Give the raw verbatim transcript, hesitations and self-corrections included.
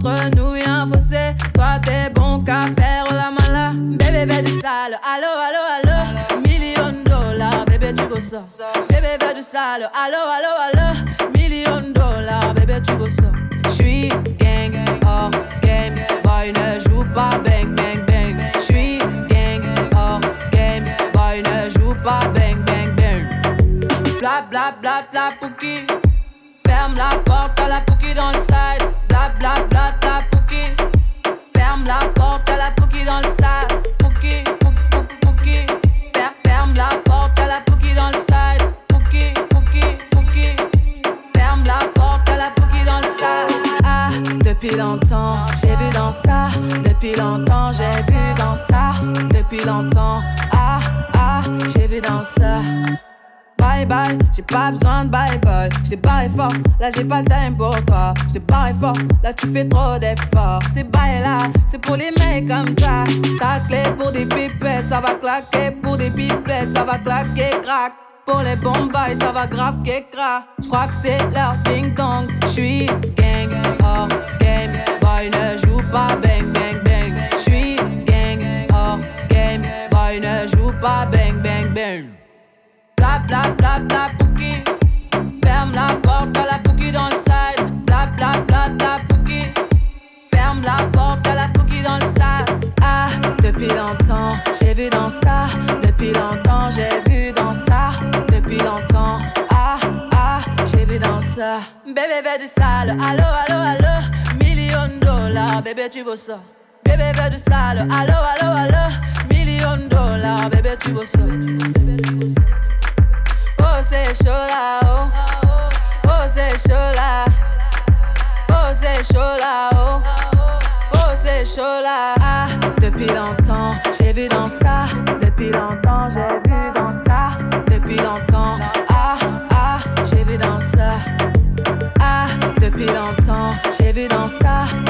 Entre nous y'a un fossé. Toi t'es bon qu'à faire la mala. Bébé veut du sale, allo, allo, allo. Million de dollars, bébé tu veux ça. Bébé veut du sale, allo, allo, allo. Million de dollars, bébé tu veux ça. J'suis gang, hors game. Boy ne joue pas bang, bang, bang. J'suis gang, hors game. Boy ne joue pas bang, bang, bang. Bla bla bla bla pouki. Ferme la porte à la pouki dans le side. Bla bla bla bla pouki. Ferme la porte à la pouki dans le sas. Pouki, pouki, pouki. Ferme la porte à la pouki dans le side. Pouki, pouki, pouki. Ferme la porte à la pouki dans le sas. Ah, depuis longtemps, j'ai vu dans ça. Depuis longtemps, j'ai vu dans ça. Depuis longtemps, ah, ah, j'ai vu dans ça. Bye bye, j'ai pas besoin de bye bye. J't'ai barré fort, là j'ai pas le time pour toi. J't'ai barré fort, là tu fais trop d'efforts. C'est bye là, c'est pour les mecs comme toi. Ta clé pour des pipettes, ça va claquer. Pour des pipettes, ça va claquer, crack. Pour les bombes, ça va grave qu'écra. J'crois que c'est leur ding dong. J'suis gang, hors game. Boy ne joue pas bang bang bang. J'suis gang, hors game. Boy ne joue pas bang bang bang. Bla bla bla bla pouki. Ferme la porte à la pouki dans le side. Bla bla bla bla pouki. Ferme la porte à la pouki dans le sas. Ah, depuis longtemps, j'ai vu dans ça. Depuis longtemps, j'ai vu dans ça. Depuis longtemps, ah, ah, j'ai vu dans ça. Bébé veut du sale, allo, allo, allo. Million de dollars, bébé tu veux ça. Bébé veut du sale, allo, allo, allo. Million de dollars, bébé tu veux ça. Oh c'est chaud là, oh. Oh c'est chaud là. Oh c'est chaud là, oh. Oh c'est chaud là. Ah, depuis longtemps, j'ai vu dans ça. Depuis longtemps, j'ai vu dans ça. Depuis longtemps, ah, ah, j'ai vu dans ça. Ah, depuis longtemps, j'ai vu dans ça.